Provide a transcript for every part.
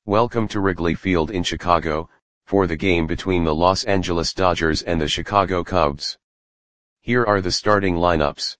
Welcome to Wrigley Field in Chicago, for the game between the Los Angeles Dodgers and the Chicago Cubs. Here are the starting lineups.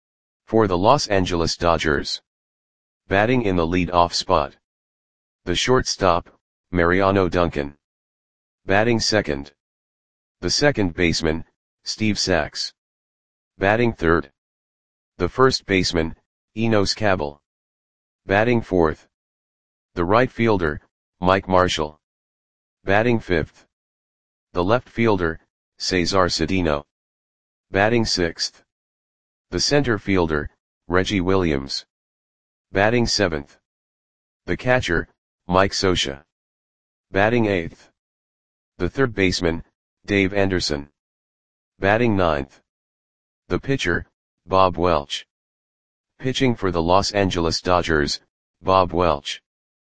For the Los Angeles Dodgers. Batting in the lead-off spot. The shortstop, Mariano Duncan. Batting second. The second baseman, Steve Sax. Batting third. The first baseman, Enos Cabell. Batting fourth. The right fielder, Mike Marshall. Batting fifth. The left fielder, Cesar Cedeno. Batting sixth. The center fielder, Reggie Williams. Batting seventh. The catcher, Mike Scioscia. Batting eighth. The third baseman, Dave Anderson. Batting ninth. The pitcher, Bob Welch. Pitching for the Los Angeles Dodgers, Bob Welch.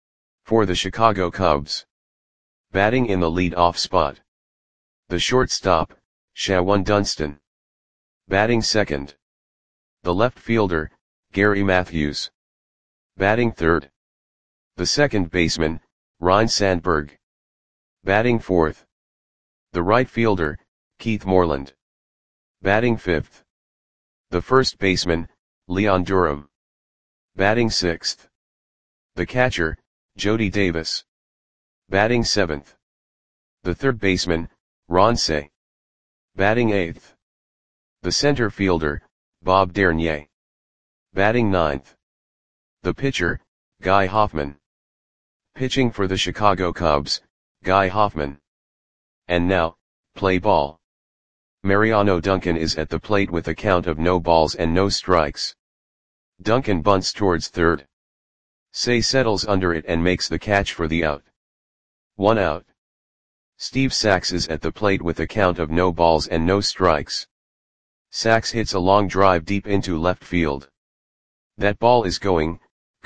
For the Chicago Cubs. Batting in the lead-off spot. The shortstop, Shawon Dunston. Batting second. The left fielder, Gary Matthews. Batting third. The second baseman, Ryne Sandberg. Batting fourth. The right fielder, Keith Moreland. Batting fifth. The first baseman, Leon Durham. Batting sixth. The catcher, Jody Davis. Batting seventh. The third baseman, Ron Cey. Batting eighth. The center fielder, Bob Dernier. Batting ninth. The pitcher, Guy Hoffman. Pitching for the Chicago Cubs, Guy Hoffman. And now, play ball. Mariano Duncan is at the plate with a count of no balls and no strikes. Duncan bunts towards third. Cey settles under it and makes the catch for the out. 1 out. Steve Sax is at the plate with a count of no balls and no strikes. Sax hits a long drive deep into left field. That ball is gone.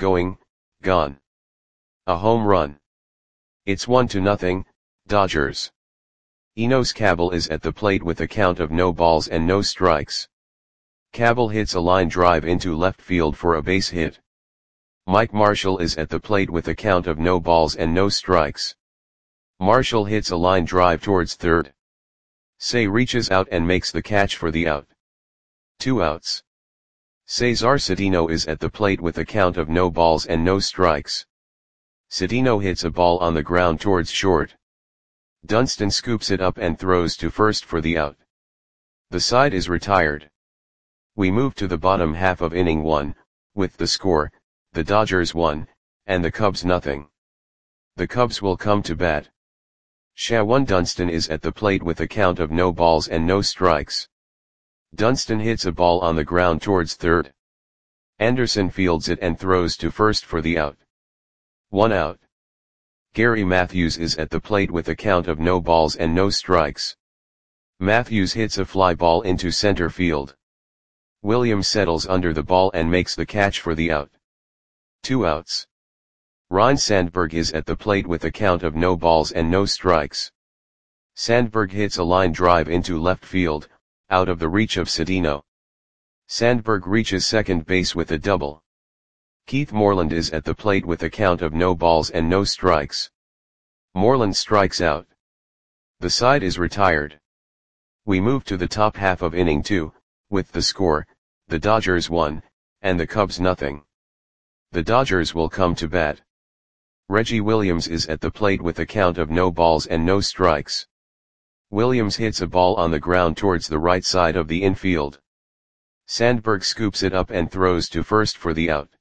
A home run. It's 1-0, Dodgers. Enos Cabell is at the plate with a count of no balls and no strikes. Cabell hits a line drive into left field for a base hit. Mike Marshall is at the plate with a count of no balls and no strikes. Marshall hits a line drive towards third. Cey reaches out and makes the catch for the out. 2 outs. Cesar Cedeno is at the plate with a count of no balls and no strikes. Cedeno hits a ball on the ground towards short. Dunston scoops it up and throws to first for the out. The side is retired. We move to the bottom half of inning 1, with the score, the Dodgers 1, and the Cubs nothing. The Cubs will come to bat. Shawon Dunston is at the plate with a count of no balls and no strikes. Dunston hits a ball on the ground towards third. Anderson fields it and throws to first for the out. 1 out. Gary Matthews is at the plate with a count of no balls and no strikes. Matthews hits a fly ball into center field. Williams settles under the ball and makes the catch for the out. 2 outs. Ryne Sandberg is at the plate with a count of no balls and no strikes. Sandberg hits a line drive into left field, out of the reach of Cedeno. Sandberg reaches second base with a double. Keith Moreland is at the plate with a count of no balls and no strikes. Moreland strikes out. The side is retired. We move to the top half of inning 2, with the score, the Dodgers 1, and the Cubs nothing. The Dodgers will come to bat. Reggie Williams is at the plate with a count of no balls and no strikes. Williams hits a ball on the ground towards the right side of the infield. Sandberg scoops it up and throws to first for the out.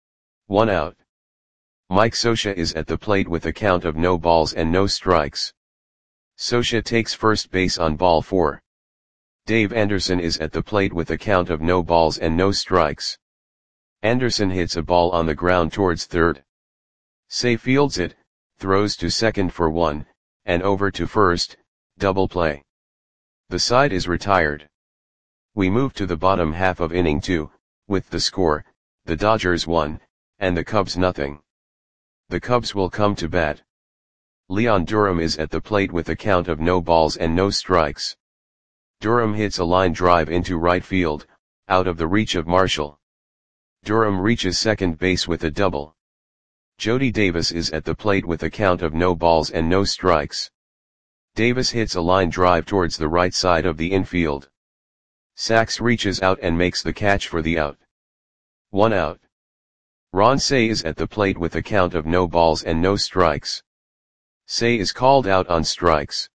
1 out. Mike Scioscia is at the plate with a count of no balls and no strikes. Scioscia takes first base on ball 4. Dave Anderson is at the plate with a count of no balls and no strikes. Anderson hits a ball on the ground towards third. Cey fields it, throws to second for 1, and over to first, double play. The side is retired. We move to the bottom half of inning 2, with the score, the Dodgers 1, and the Cubs nothing. The Cubs will come to bat. Leon Durham is at the plate with a count of no balls and no strikes. Durham hits a line drive into right field, out of the reach of Marshall. Durham reaches second base with a double. Jody Davis is at the plate with a count of no balls and no strikes. Davis hits a line drive towards the right side of the infield. Sachs reaches out and makes the catch for the out. 1 out. Ron Cey is at the plate with a count of no balls and no strikes. Cey is called out on strikes.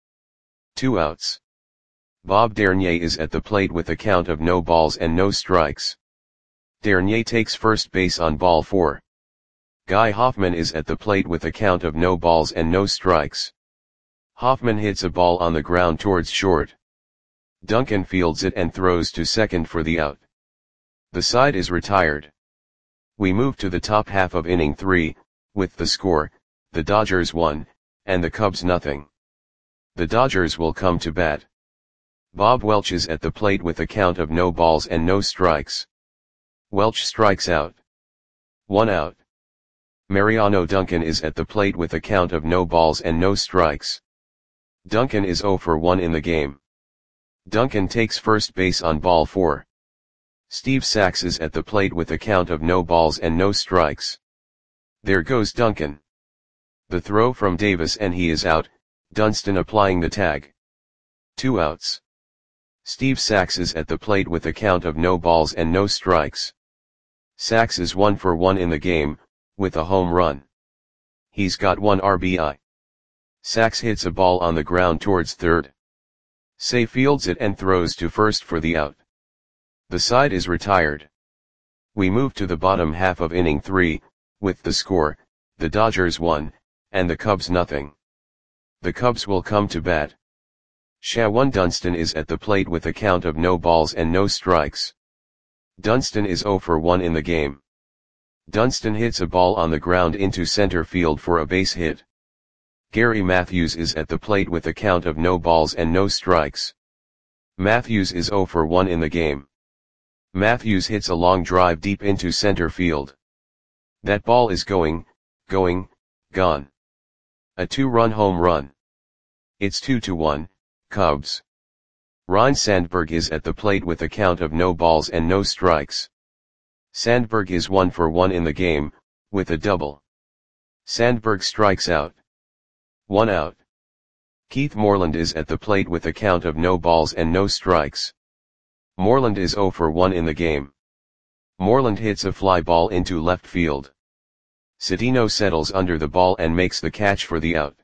2 outs. Bob Dernier is at the plate with a count of no balls and no strikes. Dernier takes first base on ball 4. Guy Hoffman is at the plate with a count of no balls and no strikes. Hoffman hits a ball on the ground towards short. Duncan fields it and throws to second for the out. The side is retired. We move to the top half of inning 3, with the score, the Dodgers 1, and the Cubs nothing. The Dodgers will come to bat. Bob Welch is at the plate with a count of no balls and no strikes. Welch strikes out. 1 out. Mariano Duncan is at the plate with a count of no balls and no strikes. Duncan is 0 for 1 in the game. Duncan takes first base on ball 4. Steve Sachs is at the plate with a count of no balls and no strikes. There goes Duncan. The throw from Davis and he is out, Dunston applying the tag. 2 outs. Steve Sachs is at the plate with a count of no balls and no strikes. Sachs is 1 for 1 in the game, with a home run. He's got 1 RBI. Sachs hits a ball on the ground towards third. Cey fields it and throws to first for the out. The side is retired. We move to the bottom half of inning 3, with the score, the Dodgers 1, and the Cubs nothing. The Cubs will come to bat. Shawan Dunston is at the plate with a count of no balls and no strikes. Dunston is 0 for 1 in the game. Dunston hits a ball on the ground into center field for a base hit. Gary Matthews is at the plate with a count of no balls and no strikes. Matthews is 0 for 1 in the game. Matthews hits a long drive deep into center field. That ball is gone. A 2-run home run. It's 2-1, Cubs. Ryne Sandberg is at the plate with a count of no balls and no strikes. Sandberg is 1 for 1 in the game, with a double. Sandberg strikes out. 1 out. Keith Moreland is at the plate with a count of no balls and no strikes. Moreland is 0 for 1 in the game. Moreland hits a fly ball into left field. Cedeno settles under the ball and makes the catch for the out.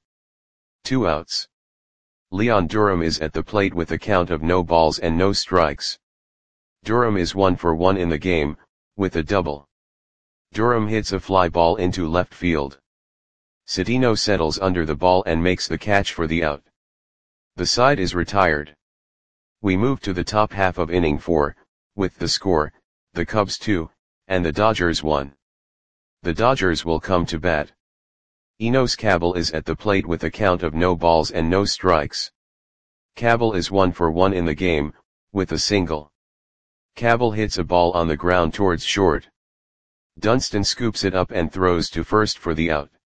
2 outs. Leon Durham is at the plate with a count of no balls and no strikes. Durham is 1 for 1 in the game, with a double. Durham hits a fly ball into left field. Cedeno settles under the ball and makes the catch for the out. The side is retired. We move to the top half of inning 4, with the score, the Cubs 2, and the Dodgers 1. The Dodgers will come to bat. Enos Cabell is at the plate with a count of no balls and no strikes. Cabell is 1 for 1 in the game, with a single. Cabell hits a ball on the ground towards short. Dunston scoops it up and throws to first for the out.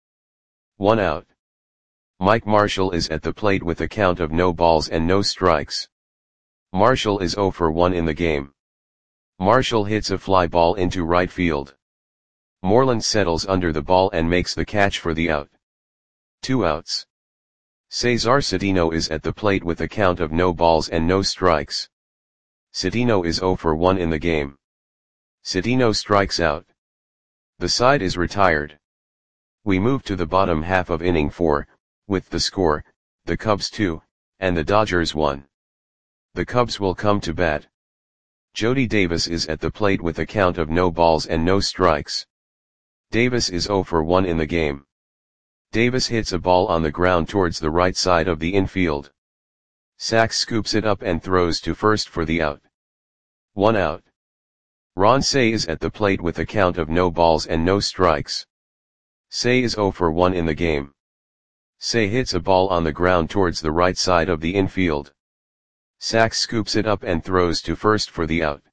1 out. Mike Marshall is at the plate with a count of no balls and no strikes. Marshall is 0 for 1 in the game. Marshall hits a fly ball into right field. Moreland settles under the ball and makes the catch for the out. 2 outs. Cesar Cedeno is at the plate with a count of no balls and no strikes. Cedeno is 0 for 1 in the game. Cedeno strikes out. The side is retired. We move to the bottom half of inning 4, with the score, the Cubs 2, and the Dodgers 1. The Cubs will come to bat. Jody Davis is at the plate with a count of no balls and no strikes. Davis is 0 for 1 in the game. Davis hits a ball on the ground towards the right side of the infield. Sachs scoops it up and throws to first for the out. 1 out. Ron Cey is at the plate with a count of no balls and no strikes. Cey is 0 for 1 in the game. Cey hits a ball on the ground towards the right side of the infield. Sachs scoops it up and throws to first for the out.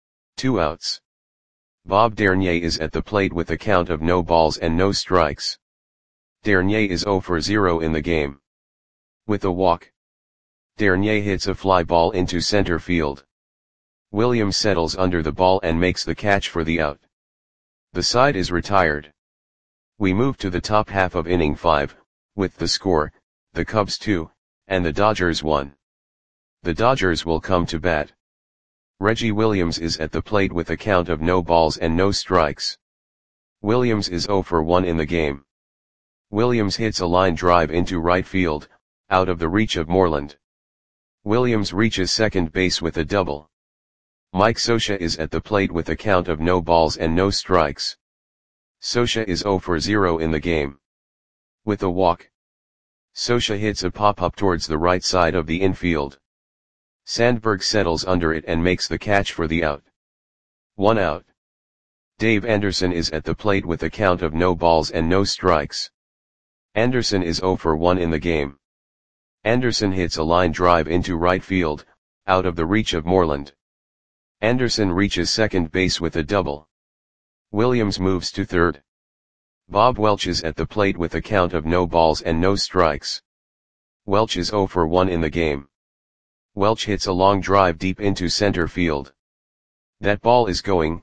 2 outs. Bob Dernier is at the plate with a count of no balls and no strikes. Dernier is 0 for 0 in the game. With a walk. Dernier hits a fly ball into center field. Williams settles under the ball and makes the catch for the out. The side is retired. We move to the top half of inning 5, with the score, the Cubs 2, and the Dodgers 1. The Dodgers will come to bat. Reggie Williams is at the plate with a count of no balls and no strikes. Williams is 0 for 1 in the game. Williams hits a line drive into right field, out of the reach of Moreland. Williams reaches second base with a double. Mike Scioscia is at the plate with a count of no balls and no strikes. Scioscia is 0 for 0 in the game. With a walk, Scioscia hits a pop-up towards the right side of the infield. Sandberg settles under it and makes the catch for the out. 1 out. Dave Anderson is at the plate with a count of no balls and no strikes. Anderson is 0 for 1 in the game. Anderson hits a line drive into right field, out of the reach of Moreland. Anderson reaches second base with a double. Williams moves to third. Bob Welch is at the plate with a count of no balls and no strikes. Welch is 0 for 1 in the game. Welch hits a long drive deep into center field. That ball is going,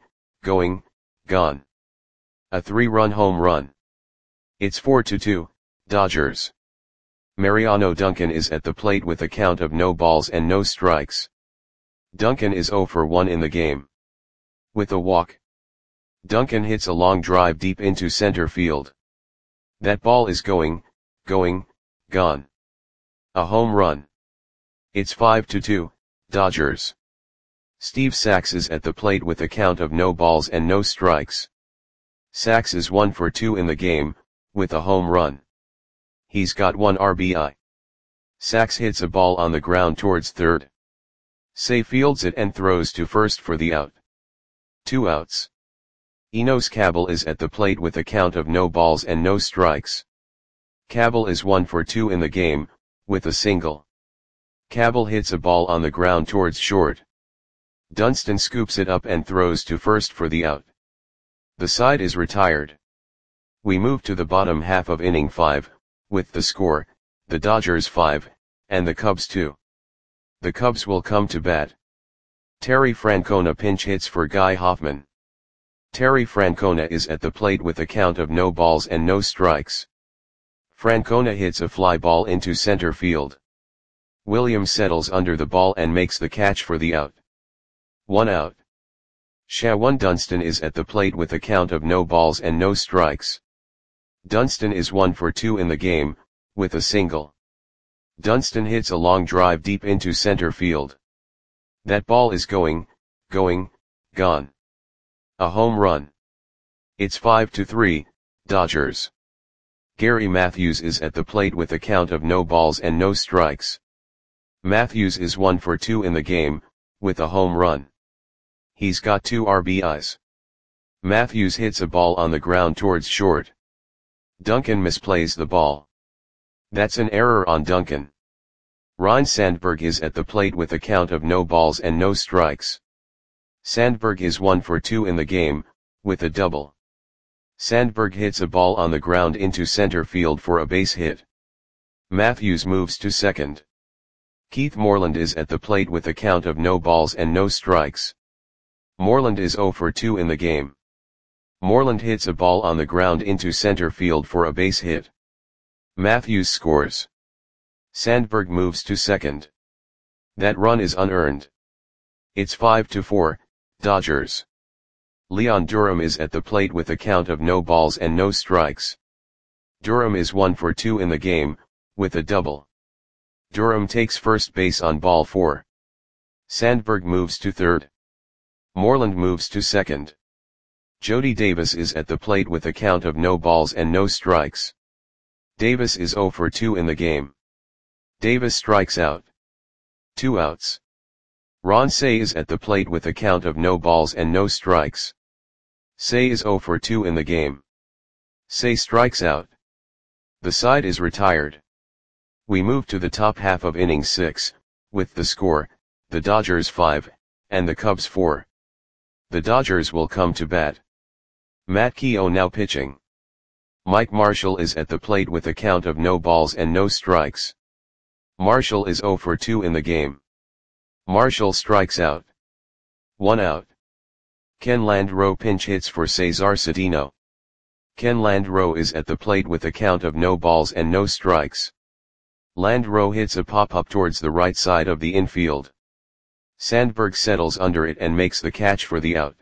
gone. A 3-run home run. It's 4-2, Dodgers. Mariano Duncan is at the plate with a count of no balls and no strikes. Duncan is 0 for 1 in the game. With a walk, Duncan hits a long drive deep into center field. That ball is going, gone. A home run. It's 5-2, Dodgers. Steve Sax is at the plate with a count of no balls and no strikes. Sax is 1 for 2 in the game, with a home run. He's got 1 RBI. Sax hits a ball on the ground towards third. Say fields it and throws to first for the out. 2 outs. Enos Cabell is at the plate with a count of no balls and no strikes. Cabell is 1 for 2 in the game, with a single. Cabell hits a ball on the ground towards short. Dunston scoops it up and throws to first for the out. The side is retired. We move to the bottom half of inning 5, with the score, the Dodgers 5, and the Cubs 2. The Cubs will come to bat. Terry Francona pinch hits for Guy Hoffman. Terry Francona is at the plate with a count of no balls and no strikes. Francona hits a fly ball into center field. Williams settles under the ball and makes the catch for the out. 1 out. Shawan Dunston is at the plate with a count of no balls and no strikes. Dunston is 1 for 2 in the game, with a single. Dunston hits a long drive deep into center field. That ball is going, gone. A home run. It's 5-3, Dodgers. Gary Matthews is at the plate with a count of no balls and no strikes. Matthews is 1 for 2 in the game, with a home run. He's got 2 RBIs. Matthews hits a ball on the ground towards short. Duncan misplays the ball. That's an error on Duncan. Ryne Sandberg is at the plate with a count of no balls and no strikes. Sandberg is 1 for 2 in the game, with a double. Sandberg hits a ball on the ground into center field for a base hit. Matthews moves to second. Keith Moreland is at the plate with a count of no balls and no strikes. Moreland is 0 for 2 in the game. Moreland hits a ball on the ground into center field for a base hit. Matthews scores. Sandberg moves to second. That run is unearned. It's 5-4, Dodgers. Leon Durham is at the plate with a count of no balls and no strikes. Durham is 1 for 2 in the game, with a double. Durham takes first base on ball 4. Sandberg moves to third. Moreland moves to second. Jody Davis is at the plate with a count of no balls and no strikes. Davis is 0 for 2 in the game. Davis strikes out. 2 outs. Ron Cey is at the plate with a count of no balls and no strikes. Cey is 0 for 2 in the game. Cey strikes out. The side is retired. We move to the top half of inning 6, with the score, the Dodgers 5, and the Cubs 4. The Dodgers will come to bat. Matt Keough now pitching. Mike Marshall is at the plate with a count of no balls and no strikes. Marshall is 0 for 2 in the game. Marshall strikes out. 1 out. Ken Landreau pinch hits for Cesar Cedeno. Ken Landreau is at the plate with a count of no balls and no strikes. Landreau hits a pop-up towards the right side of the infield. Sandberg settles under it and makes the catch for the out.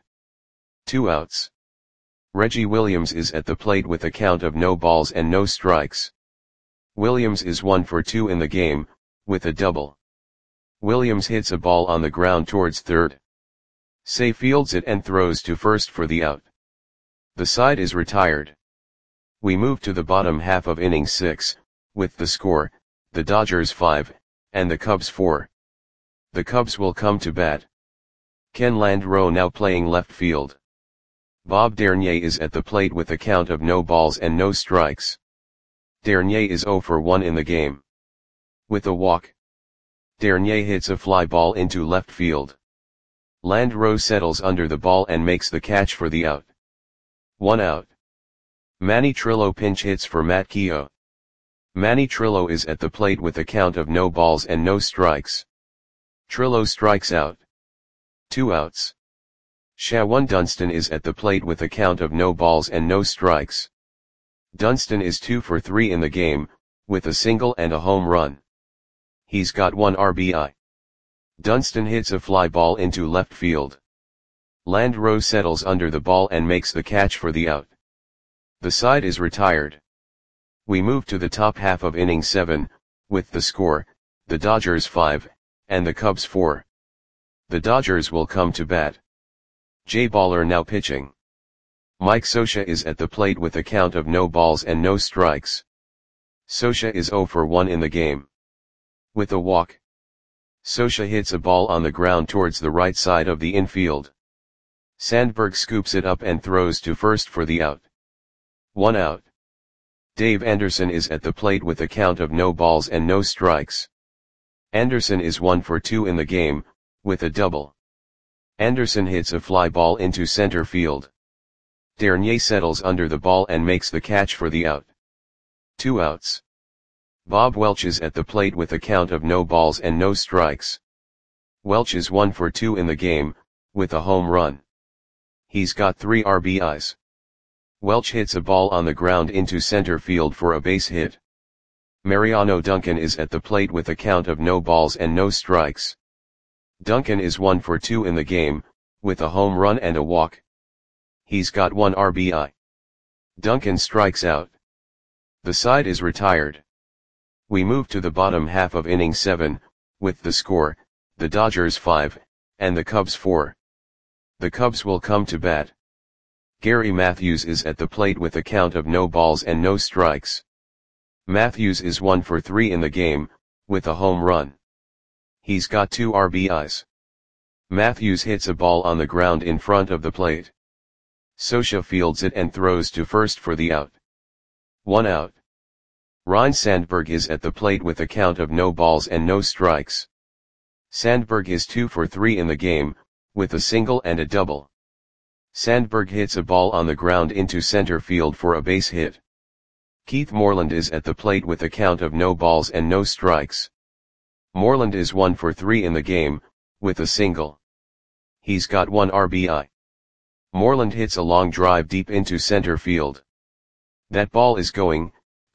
2 outs. Reggie Williams is at the plate with a count of no balls and no strikes. Williams is 1 for 2 in the game, with a double. Williams hits a ball on the ground towards third. Say fields it and throws to first for the out. The side is retired. We move to the bottom half of inning 6, with the score, the Dodgers 5, and the Cubs 4. The Cubs will come to bat. Ken Landreau now playing left field. Bob Dernier is at the plate with a count of no balls and no strikes. Dernier is 0 for 1 in the game. With a walk, Dernier hits a fly ball into left field. Landreau settles under the ball and makes the catch for the out. 1 out. Manny Trillo pinch hits for Matt Keough. Manny Trillo is at the plate with a count of no balls and no strikes. Trillo strikes out. 2 outs. Shawan Dunston is at the plate with a count of no balls and no strikes. Dunston is 2 for 3 in the game, with a single and a home run. He's got 1 RBI. Dunston hits a fly ball into left field. Landreau settles under the ball and makes the catch for the out. The side is retired. We move to the top half of inning 7, with the score, the Dodgers 5, and the Cubs 4. The Dodgers will come to bat. Jay Baller now pitching. Mike Scioscia is at the plate with a count of no balls and no strikes. Scioscia is 0 for 1 in the game. With a walk, Scioscia hits a ball on the ground towards the right side of the infield. Sandberg scoops it up and throws to first for the out. 1 out. Dave Anderson is at the plate with a count of no balls and no strikes. Anderson is 1 for 2 in the game, with a double. Anderson hits a fly ball into center field. Dernier settles under the ball and makes the catch for the out. 2 outs. Bob Welch is at the plate with a count of no balls and no strikes. Welch is 1 for 2 in the game, with a home run. He's got 3 RBIs. Welch hits a ball on the ground into center field for a base hit. Mariano Duncan is at the plate with a count of no balls and no strikes. Duncan is 1 for 2 in the game, with a home run and a walk. He's got 1 RBI. Duncan strikes out. The side is retired. We move to the bottom half of inning 7, with the score, the Dodgers 5, and the Cubs 4. The Cubs will come to bat. Gary Matthews is at the plate with a count of no balls and no strikes. Matthews is 1 for 3 in the game, with a home run. He's got 2 RBIs. Matthews hits a ball on the ground in front of the plate. Scioscia fields it and throws to first for the out. 1 out. Ryne Sandberg is at the plate with a count of no balls and no strikes. Sandberg is 2 for 3 in the game, with a single and a double. Sandberg hits a ball on the ground into center field for a base hit. Keith Moreland is at the plate with a count of no balls and no strikes. Moreland is 1 for 3 in the game, with a single. He's got 1 RBI. Moreland hits a long drive deep into center field. That ball is going,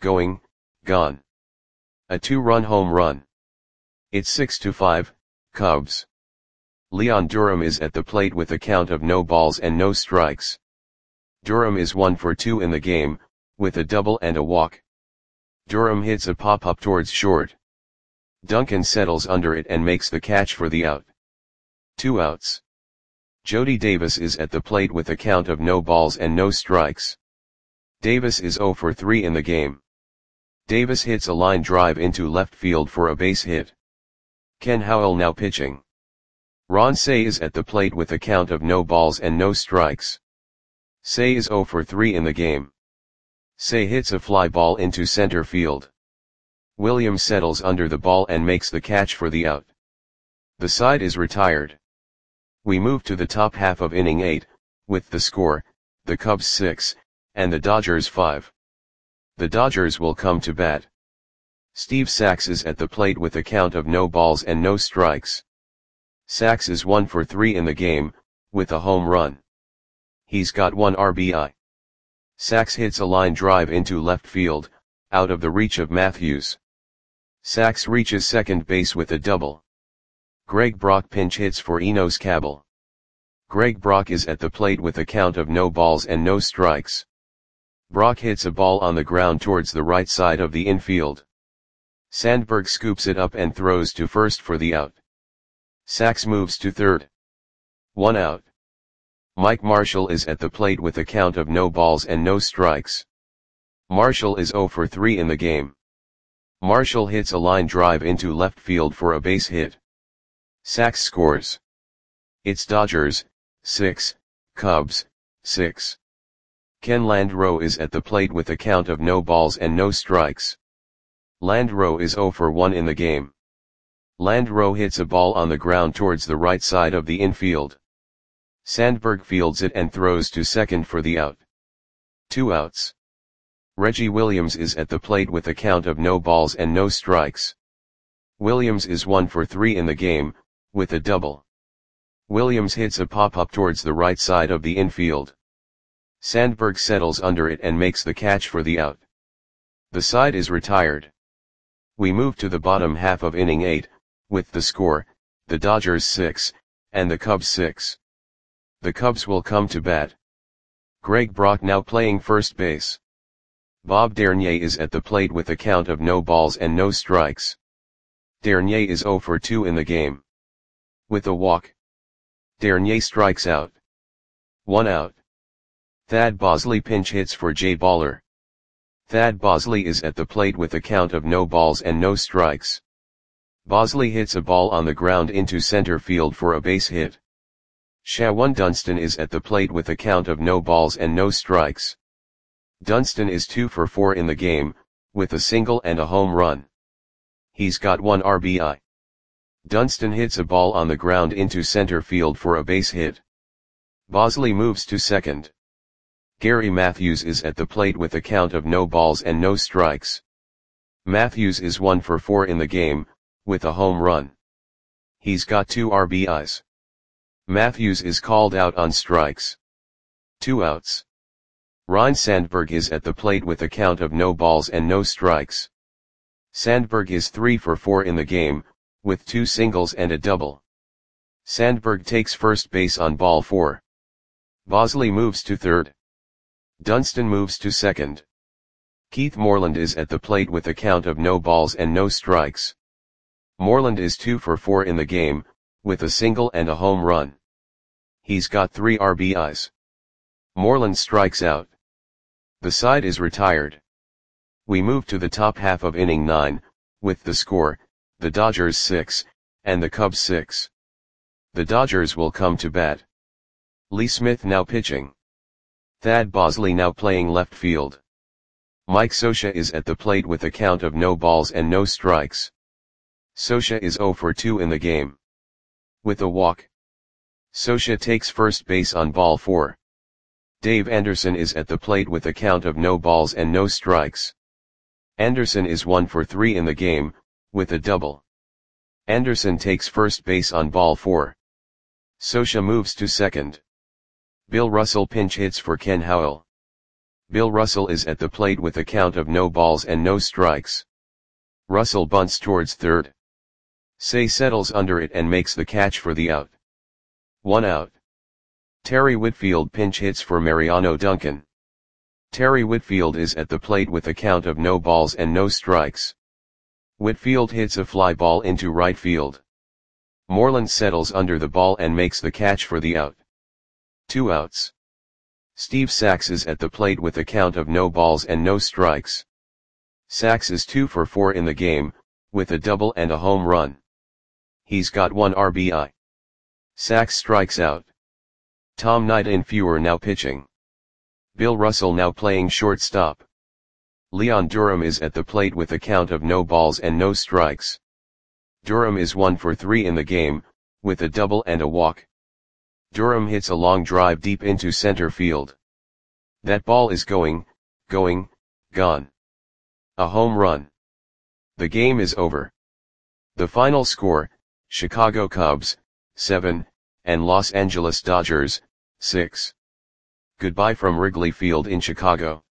gone. A 2-run home run. It's 6-5, Cubs. Leon Durham is at the plate with a count of no balls and no strikes. Durham is 1 for 2 in the game, with a double and a walk. Durham hits a pop-up towards short. Duncan settles under it and makes the catch for the out. 2 outs. Jody Davis is at the plate with a count of no balls and no strikes. Davis is 0 for 3 in the game. Davis hits a line drive into left field for a base hit. Ken Howell now pitching. Ron Cey is at the plate with a count of no balls and no strikes. Cey is 0 for 3 in the game. Cey hits a fly ball into center field. Williams settles under the ball and makes the catch for the out. The side is retired. We move to the top half of inning 8, with the score, the Cubs 6, and the Dodgers 5. The Dodgers will come to bat. Steve Sax is at the plate with a count of no balls and no strikes. Sax is 1 for 3 in the game, with a home run. He's got 1 RBI. Sachs hits a line drive into left field, out of the reach of Matthews. Sachs reaches second base with a double. Greg Brock pinch hits for Enos Cabell. Greg Brock is at the plate with a count of no balls and no strikes. Brock hits a ball on the ground towards the right side of the infield. Sandberg scoops it up and throws to first for the out. Sachs moves to third. 1 out. Mike Marshall is at the plate with a count of no balls and no strikes. Marshall is 0 for 3 in the game. Marshall hits a line drive into left field for a base hit. Sachs scores. It's Dodgers, 6, Cubs, 6. Ken Landreaux is at the plate with a count of no balls and no strikes. Landreaux is 0 for 1 in the game. Landreaux hits a ball on the ground towards the right side of the infield. Sandberg fields it and throws to second for the out. 2 outs. Reggie Williams is at the plate with a count of no balls and no strikes. Williams is 1 for 3 in the game, with a double. Williams hits a pop-up towards the right side of the infield. Sandberg settles under it and makes the catch for the out. The side is retired. We move to the bottom half of inning 8, with the score, the Dodgers 6, and the Cubs 6. The Cubs will come to bat. Greg Brock now playing first base. Bob Dernier is at the plate with a count of no balls and no strikes. Dernier is 0 for 2 in the game. With a walk. Dernier strikes out. 1 out. Thad Bosley pinch hits for Jay Baller. Thad Bosley is at the plate with a count of no balls and no strikes. Bosley hits a ball on the ground into center field for a base hit. Shawan Dunston is at the plate with a count of no balls and no strikes. Dunston is 2 for 4 in the game, with a single and a home run. He's got 1 RBI. Dunston hits a ball on the ground into center field for a base hit. Bosley moves to second. Gary Matthews is at the plate with a count of no balls and no strikes. Matthews is 1 for 4 in the game, with a home run. He's got 2 RBIs. Matthews is called out on strikes. 2 outs. Ryne Sandberg is at the plate with a count of no balls and no strikes. Sandberg is 3 for 4 in the game, with 2 singles and a double. Sandberg takes first base on ball 4. Bosley moves to third. Dunston moves to second. Keith Moreland is at the plate with a count of no balls and no strikes. Moreland is 2 for 4 in the game, with a single and a home run. He's got 3 RBIs. Moreland strikes out. The side is retired. We move to the top half of inning 9, with the score, the Dodgers 6, and the Cubs 6. The Dodgers will come to bat. Lee Smith now pitching. Thad Bosley now playing left field. Mike Scioscia is at the plate with a count of no balls and no strikes. Scioscia is 0 for 2 in the game. With a walk. Scioscia takes first base on ball 4. Dave Anderson is at the plate with a count of no balls and no strikes. Anderson is 1 for 3 in the game, with a double. Anderson takes first base on ball 4. Scioscia moves to second. Bill Russell pinch hits for Ken Howell. Bill Russell is at the plate with a count of no balls and no strikes. Russell bunts towards third. Say settles under it and makes the catch for the out. 1 out. Terry Whitfield pinch hits for Mariano Duncan. Terry Whitfield is at the plate with a count of no balls and no strikes. Whitfield hits a fly ball into right field. Moreland settles under the ball and makes the catch for the out. 2 outs. Steve Sax is at the plate with a count of no balls and no strikes. Sax is 2 for 4 in the game, with a double and a home run. He's got 1 RBI. Sax strikes out. Tom Nightinfuer now pitching. Bill Russell now playing shortstop. Leon Durham is at the plate with a count of no balls and no strikes. Durham is 1 for 3 in the game, with a double and a walk. Durham hits a long drive deep into center field. That ball is gone. A home run. The game is over. The final score, Chicago Cubs, 7, and Los Angeles Dodgers, 6. Goodbye from Wrigley Field in Chicago.